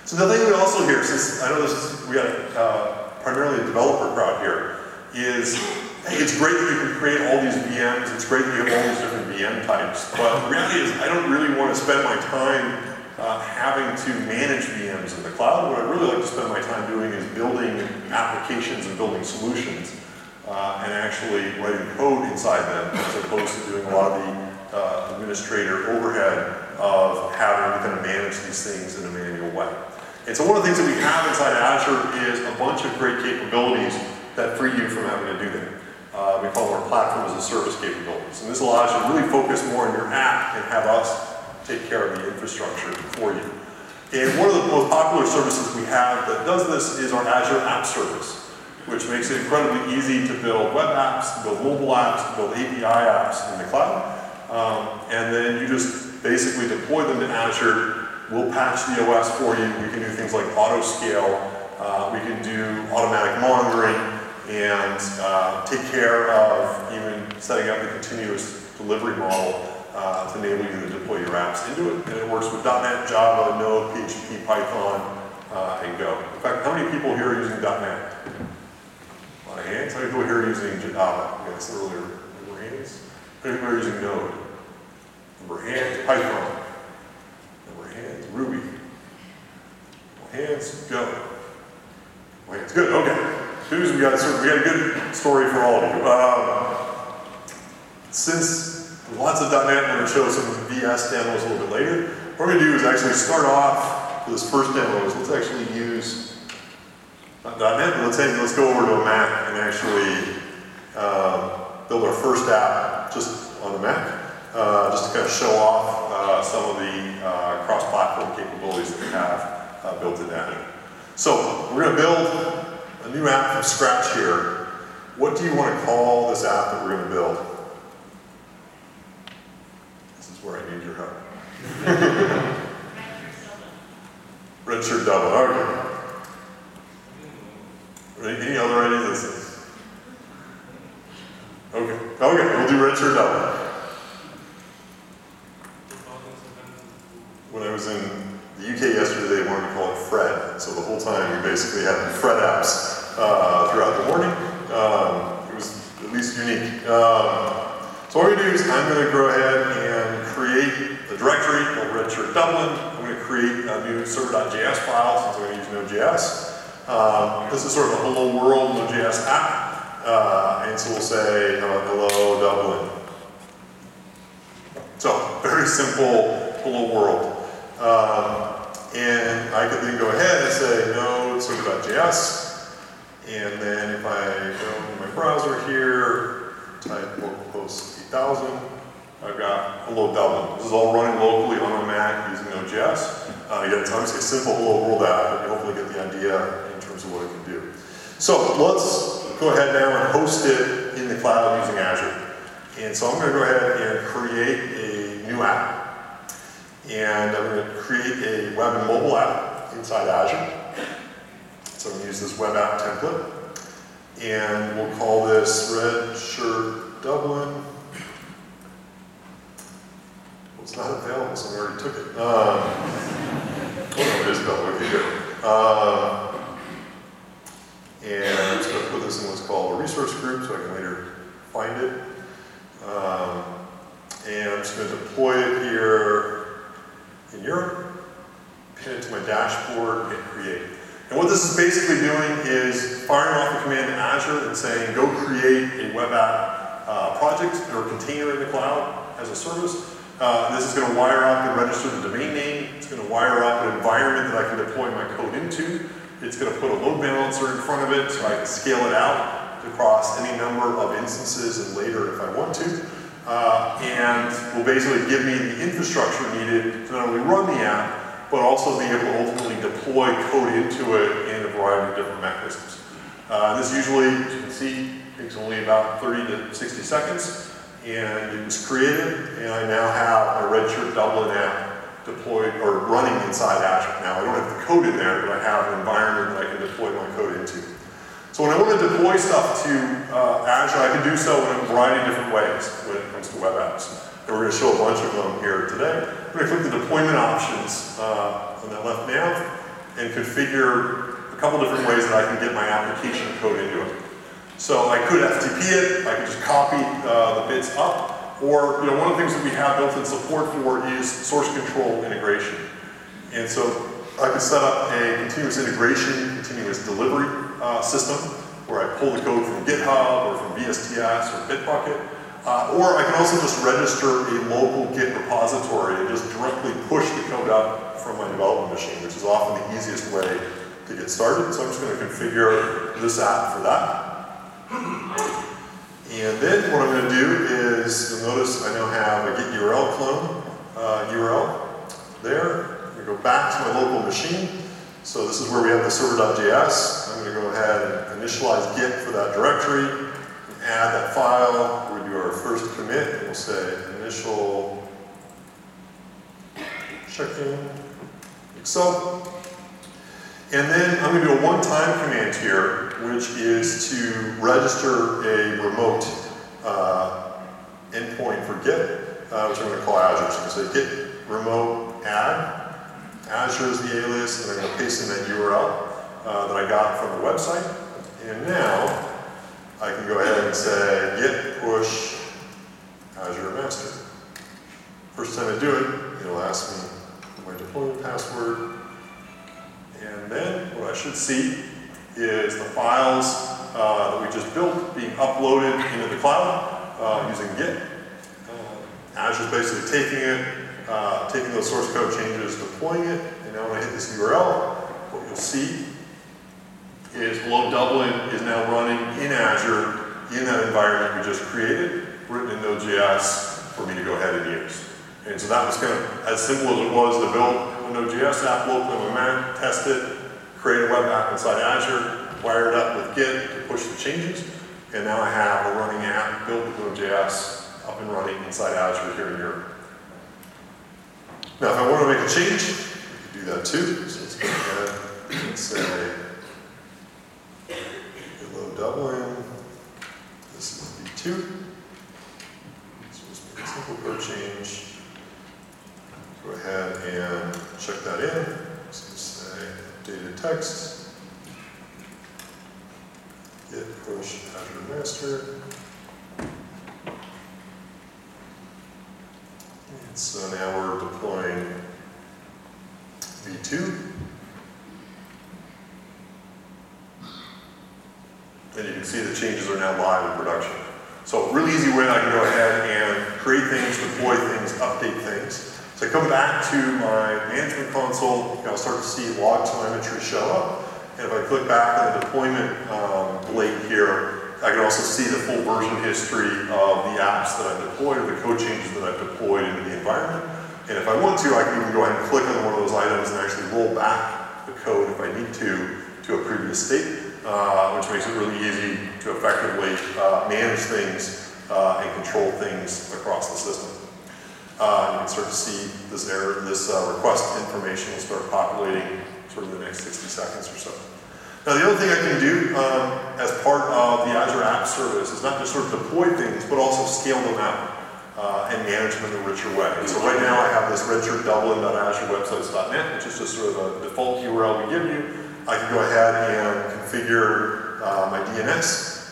So the thing we also hear, since I know we got primarily a developer crowd here, is hey, it's great that you can create all these VMs, it's great that you have all these different VM types, but the reality is I don't really want to spend my time having to manage VMs in the cloud. What I really like to spend my time doing is building applications and building solutions and actually writing code inside them as opposed to doing a lot of the administrator overhead of having to kind of manage these things in a manual way. And so one of the things that we have inside Azure is a bunch of great capabilities that free you from having to do that. We call them our platform as a service capabilities. And this allows you to really focus more on your app and have us take care of the infrastructure for you. And one of the most popular services we have that does this is our Azure App Service, which makes it incredibly easy to build web apps, to build mobile apps, to build API apps in the cloud. And then you just basically deploy them to Azure. We'll patch the OS for you. We can do things like auto scale. We can do automatic monitoring and take care of even setting up the continuous delivery model to enable you to deploy your apps into it. And it works with .NET, Java, Node, PHP, Python, and Go. In fact, how many people here are using .NET? A lot of hands. How many people here are using Java? Yes, earlier. Number hands. How many people are using Node? Number hands. Python. Number hands. Ruby. Hands. Go. Hands. Good. Okay. We got a good story for all of you. Since lots of .NET, we're going to show some VS demos a little bit later. What we're going to do is actually start off for this first demo is let's actually use not .NET, but let's go over to a Mac and actually build our first app just on the Mac, just to kind of show off some of the cross-platform capabilities that we have built in Azure. So we're going to build a new app from scratch here. What do you want to call this app that we're going to build? This is where I need your help. Redshirt Dublin. Okay. Any other ideas? Okay. Okay, we'll do Redshirt Dublin. When I was in the UK yesterday, they wanted to call it Fred. So the whole time we basically had Fred apps throughout the morning. It was at least unique. So what we're going to do is I'm going to go ahead and create a directory called Redshirt Dublin. I'm going to create a new server.js file since I'm going to use Node.js. This is sort of a hello world Node.js app. And so we'll say hello Dublin. So very simple hello world. And I could then go ahead and say node server.js, and then if I go in my browser here, type localhost 8000, I've got hello Dublin. This is all running locally on a Mac using Node.js. Again, it's obviously a simple hello world app, but you hopefully get the idea in terms of what it can do. So let's go ahead now and host it in the cloud using Azure. And so I'm going to go ahead and create a new app. And I'm going to create a web and mobile app inside Azure. So I'm going to use this web app template. And we'll call this Redshirt Dublin. Well, it's not available, so I already took it. Oh no, it is available. Okay, good. And I'm just going to put this in what's called a resource group so I can later find it. And I'm just going to deploy it here in Europe, pin it to my dashboard, hit create. And what this is basically doing is firing off a command to Azure and saying, go create a web app project or container in the cloud as a service. This is going to wire up and register the domain name. It's going to wire up an environment that I can deploy my code into. It's going to put a load balancer in front of it so I can scale it out across any number of instances and later if I want to. And will basically give me the infrastructure needed to not only run the app, but also be able to ultimately deploy code into it in a variety of different mechanisms. This usually, as you can see, takes only about 30 to 60 seconds, and it was created, and I now have a Redshirt Dublin app deployed or running inside Azure. Now, I don't have the code in there, but I have an environment that I can deploy my code into. So when I want to deploy stuff to Azure, I can do so in a variety of different ways when it comes to web apps. And we're going to show a bunch of them here today. I'm going to click the deployment options on that left nav, and configure a couple different ways that I can get my application code into it. So I could FTP it, I could just copy the bits up, or one of the things that we have built-in support for is source control integration. And so I could set up a continuous integration, continuous delivery system, where I pull the code from GitHub or from VSTS or Bitbucket. Or I can also just register a local Git repository and just directly push the code up from my development machine, which is often the easiest way to get started. So I'm just going to configure this app for that. And then what I'm going to do is, you'll notice I now have a Git URL clone URL there. I'm going to go back to my local machine. So this is where we have the server.js. I'm going to go ahead and initialize Git for that directory. Add that file, we do our first commit, and we'll say initial check-in, Excel. And then I'm going to do a one-time command here, which is to register a remote endpoint for Git, which I'm going to call Azure. So I'm going to say git remote add. Azure is the alias, and I'm going to paste in that URL that I got from the website. And now, I can go ahead and say git push Azure master. First time I do it, it'll ask me for my deployment password. And then what I should see is the files that we just built being uploaded into the cloud using Git. Azure's basically taking it, taking those source code changes, deploying it, and now when I hit this URL, what you'll see is Below Dublin is now running in Azure in that environment we just created, written in Node.js for me to go ahead and use. And so that was kind of as simple as it was to build a Node.js app locally on my Mac, test it, create a web app inside Azure, wire it up with Git to push the changes, and now I have a running app built with Node.js up and running inside Azure here in Europe. Now if I want to make a change, I can do that too. So let's go ahead and say Below Dublin, this is V2. So just make a simple code change. Go ahead and check that in. So say updated text. Git push Azure master. And so now we're deploying V2. And you can see the changes are now live in production. So a really easy way I can go ahead and create things, deploy things, update things. So I come back to my management console, I'll start to see log telemetry show up. And if I click back on the deployment blade here, I can also see the full version history of the apps that I've deployed or the code changes that I've deployed into the environment. And if I want to, I can even go ahead and click on one of those items and actually roll back the code if I need to a previous state, which makes it really easy to effectively manage things and control things across the system. You can start to see this error, this request information will start populating sort of the next 60 seconds or so. Now the other thing I can do as part of the Azure App Service is not just sort of deploy things, but also scale them out and manage them in a richer way. And so right now I have this redshirt-dublin.azurewebsites.net, which is just sort of a default URL we give you. I can go ahead and configure my DNS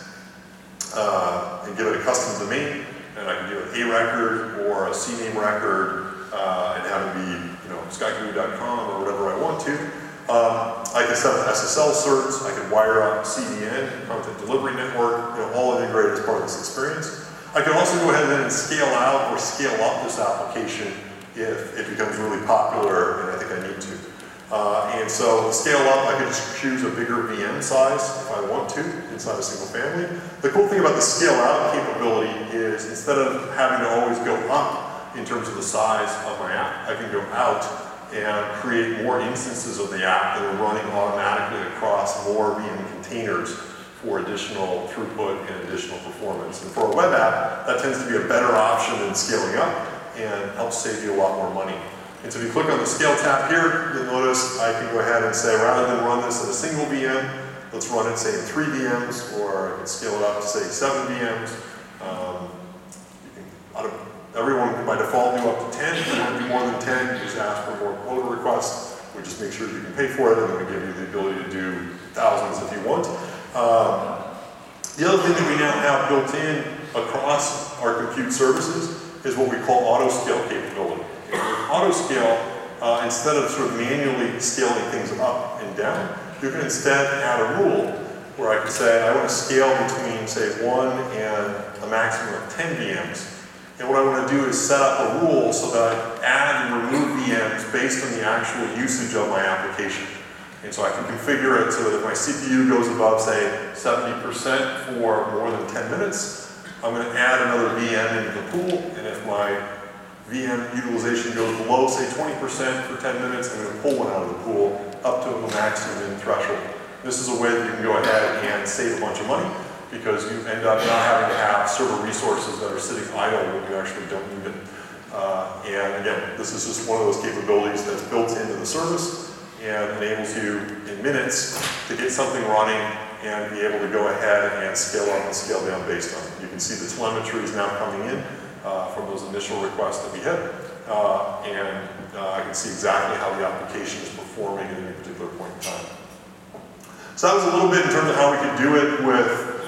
and give it a custom domain. And I can give it a record or a CNAME record and have it be, skycanoe.com or whatever I want to. I can set up SSL certs. I can wire up CDN, Content Delivery Network, all integrated as part of this experience. I can also go ahead and scale out or scale up this application if it becomes really popular, and I think I need to. And so scale up, I can just choose a bigger VM size if I want to inside a single family. The cool thing about the scale out capability is instead of having to always go up in terms of the size of my app, I can go out and create more instances of the app that are running automatically across more VM containers for additional throughput and additional performance. And for a web app, that tends to be a better option than scaling up and helps save you a lot more money. And so if you click on the Scale tab here, you'll notice I can go ahead and say, rather than run this in a single VM, let's run it, say, in 3 VMs, or I can scale it up to, say, 7 VMs. Everyone can, by default, do up to 10. If you want to do more than 10, you just ask for more quota requests. We just make sure you can pay for it, and then we give you the ability to do thousands if you want. The other thing that we now have built in across our compute services is what we call auto-scale capability. And with auto-scale, instead of sort of manually scaling things up and down, you can instead add a rule where I can say I want to scale between, say, 1 and a maximum of 10 VMs. And what I want to do is set up a rule so that I add and remove VMs based on the actual usage of my application. And so I can configure it so that if my CPU goes above, say, 70% for more than 10 minutes, I'm going to add another VM into the pool, and if my VM utilization goes below, say, 20% for 10 minutes, I'm going to pull one out of the pool up to the maximum threshold. This is a way that you can go ahead and save a bunch of money, because you end up not having to have server resources that are sitting idle when you actually don't need them. And again, this is just one of those capabilities that's built into the service and enables you in minutes to get something running and be able to go ahead and scale up and scale down based on it. You can see the telemetry is now coming in from those initial requests that we had, and I can see exactly how the application is performing at any particular point in time. So that was a little bit in terms of how we could do it with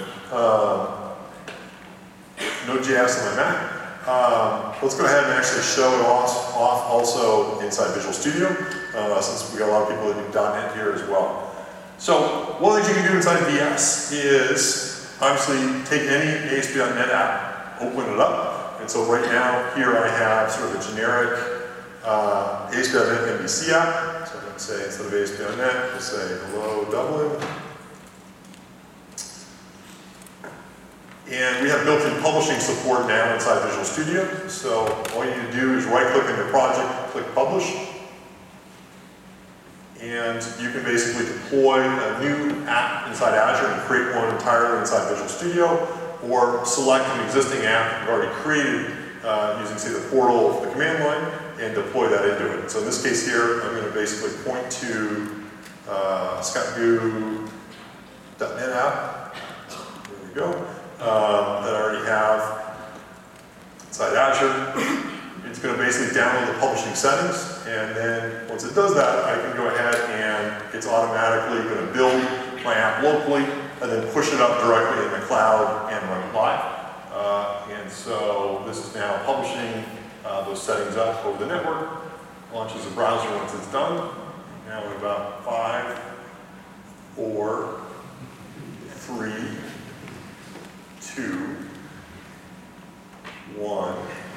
Node.js on my Mac. Let's go ahead and actually show it off also inside Visual Studio, since we got a lot of people that do .NET here as well. So one of the things you can do inside VS is obviously take any ASP.NET app, open it up, and so right now here I have sort of a generic ASP.NET MVC app. So I'm going to say instead of ASP.NET, we'll say hello Dublin. And we have built-in publishing support now inside Visual Studio. So all you need to do is right-click on your project, click Publish. And you can basically deploy a new app inside Azure and create one entirely inside Visual Studio, or select an existing app you've already created using, say, the portal of the command line and deploy that into it. So in this case here, I'm going to basically point to ScottGoo.NET app. There we go. That I already have inside Azure. It's going to basically download the publishing settings, and then once it does that, I can go ahead and it's automatically going to build my app locally and then push it up directly in the cloud and run it live. And so this is now publishing those settings up over the network, launches the browser once it's done. Now in about 5, 4, 3, 2, 1.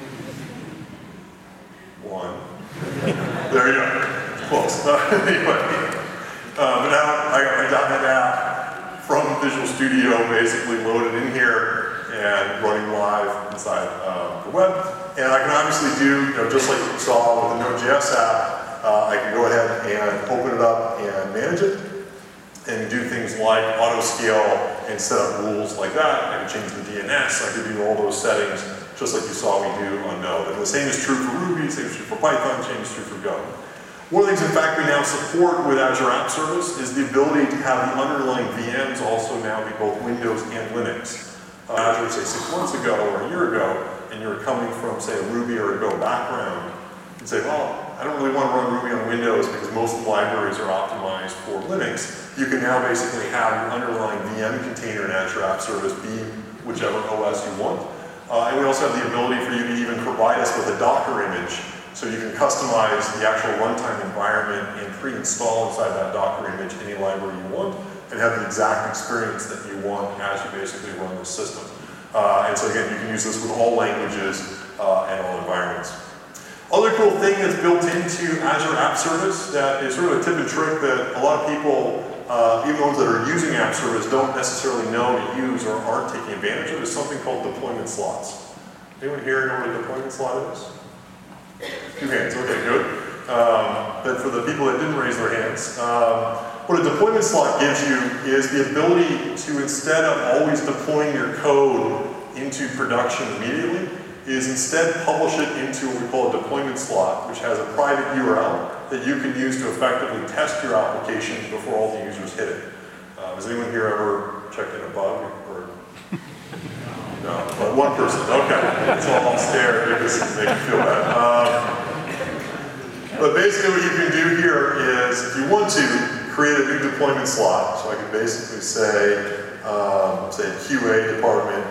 There you go. Close. Anyway, but now I got my .NET app from Visual Studio basically loaded in here and running live inside the web. And I can obviously do, just like you saw with the Node.js app, I can go ahead and open it up and manage it and do things like auto scale and set up rules like that. I can change the DNS, I can do all those settings just like you saw me do on Node. And the same is true for Ruby, same is true for Python, same is true for Go. One of the things, in fact, we now support with Azure App Service is the ability to have the underlying VMs also now be both Windows and Linux. Azure, say 6 months ago or a year ago, and you're coming from, say, a Ruby or a Go background, you'd say, well, I don't really want to run Ruby on Windows because most of the libraries are optimized for Linux. You can now basically have your underlying VM container in Azure App Service be whichever OS you want. And we also have the ability for you to even provide us with a Docker image, so you can customize the actual runtime environment and pre-install inside that Docker image any library you want, and have the exact experience that you want as you basically run the system. And so again, you can use this with all languages and all environments. Other cool thing that's built into Azure App Service that is sort of a tip and trick that a lot of people, even those that are using App Service, don't necessarily know to use or aren't taking advantage of, is something called deployment slots. Anyone here know what a deployment slot is? 2 hands, okay, good. But for the people that didn't raise their hands, what a deployment slot gives you is the ability to, instead of always deploying your code into production immediately, is instead publish it into what we call a deployment slot, which has a private URL that you can use to effectively test your application before all the users hit it. Has anyone here ever checked in a bug? Or no, but one person, okay. So I'll stare because they can feel bad. But basically what you can do here is, if you want to, create a new deployment slot. So I can basically say, say QA department,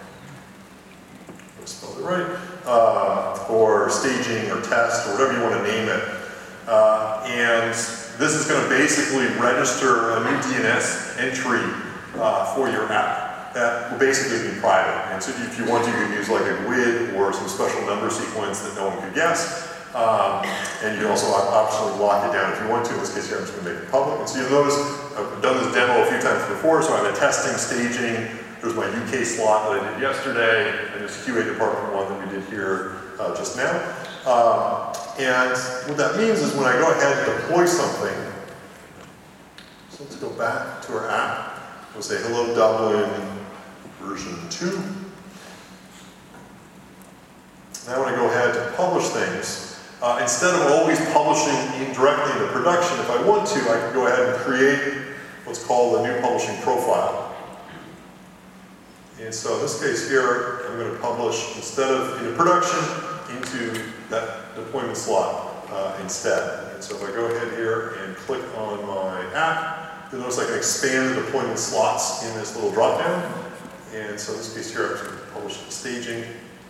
I spelled it right, or staging or test or whatever you want to name it. And this is going to basically register a new DNS entry for your app. That will basically be private. And so if you want to, you can use like a GUID or some special number sequence that no one could guess. And you can also optionally lock it down if you want to. In this case here, I'm just going to make it public. And so you'll notice I've done this demo a few times before, so I have a testing, staging. There's my UK slot that I did yesterday, and this QA department one that we did here just now. And what that means is when I go ahead and deploy something, so let's go back to our app. We'll say hello Dublin version 2. Now when I go ahead to publish things, instead of always publishing directly into production, if I want to, I can go ahead and create what's called a new publishing profile. And so in this case here, I'm going to publish, instead of into production, into that deployment slot instead. And so if I go ahead here and click on my app, you'll notice I can expand the deployment slots in this little drop down. And so in this case here, I'm just going to publish the staging.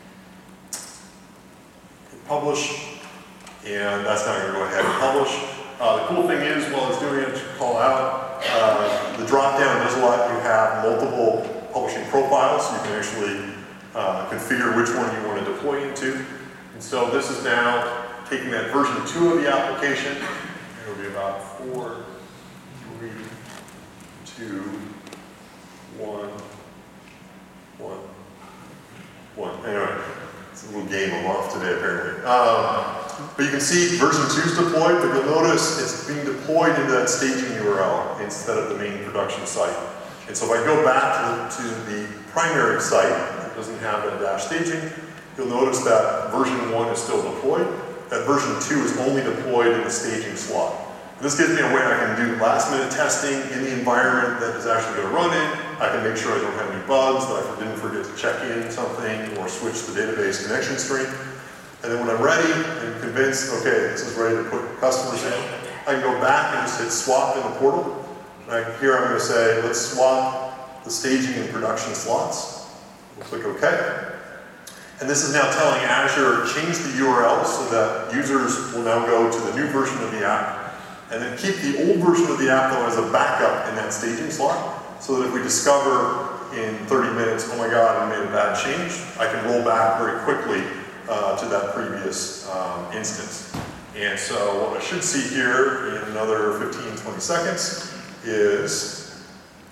Publish, and that's now going to go ahead and publish. The cool thing is, while it's doing it, call out, the drop down does let you have multiple publishing profiles, so you can actually configure which one you want to deploy into. And so this is now taking that version 2 of the application. It'll be about 4, 3, 2, 1, 1, 1. Anyway. It's a little game I'm off today, apparently. But you can see version 2 is deployed, but you'll notice it's being deployed into that staging URL instead of the main production site. And so if I go back to the primary site that doesn't have that dash staging, you'll notice that version 1 is still deployed. That version 2 is only deployed in the staging slot. And this gives me a way I can do last-minute testing in the environment that is actually going to run in. I can make sure I don't have any bugs, that I didn't forget to check in something or switch the database connection string. And then when I'm ready and convinced, okay, this is ready to put customers in, I can go back and just hit swap in the portal. And here I'm going to say, let's swap the staging and production slots. We'll click OK. And this is now telling Azure, change the URL so that users will now go to the new version of the app. And then keep the old version of the app, though, as a backup in that staging slot, so that if we discover in 30 minutes, oh my God, I made a bad change, I can roll back very quickly to that previous instance. And so what I should see here in another 15, 20 seconds is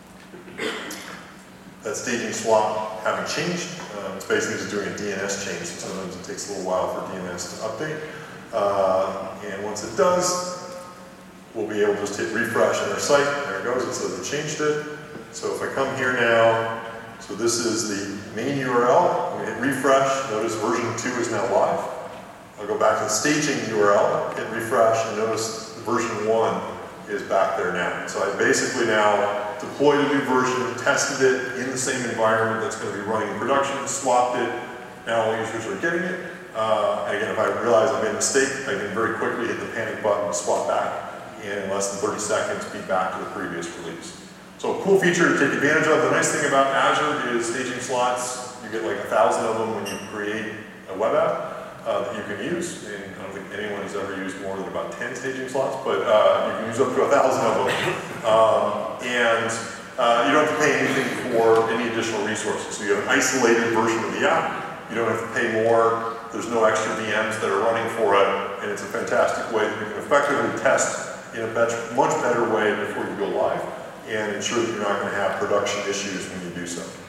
that staging swap having changed. It's basically just doing a DNS change, so sometimes it takes a little while for DNS to update. And once it does, we'll be able to just hit refresh on our site. There it goes, it says it changed it. So if I come here now, so this is the main URL, I'm going to hit refresh, notice version 2 is now live. I'll go back to the staging URL, hit refresh, and notice version 1 is back there now. So I basically now deployed a new version, tested it in the same environment that's going to be running in production, swapped it, now all users are getting it. And again, if I realize I made a mistake, I can very quickly hit the panic button and swap back. And in less than 30 seconds, be back to the previous release. So a cool feature to take advantage of. The nice thing about Azure is staging slots. You get like 1,000 of them when you create a web app that you can use. And I don't think anyone has ever used more than about 10 staging slots, but you can use up to 1,000 of them. You don't have to pay anything for any additional resources. So you have an isolated version of the app. You don't have to pay more. There's no extra VMs that are running for it. And it's a fantastic way that you can effectively test in a much better way before you go live and ensure that you're not going to have production issues when you do so.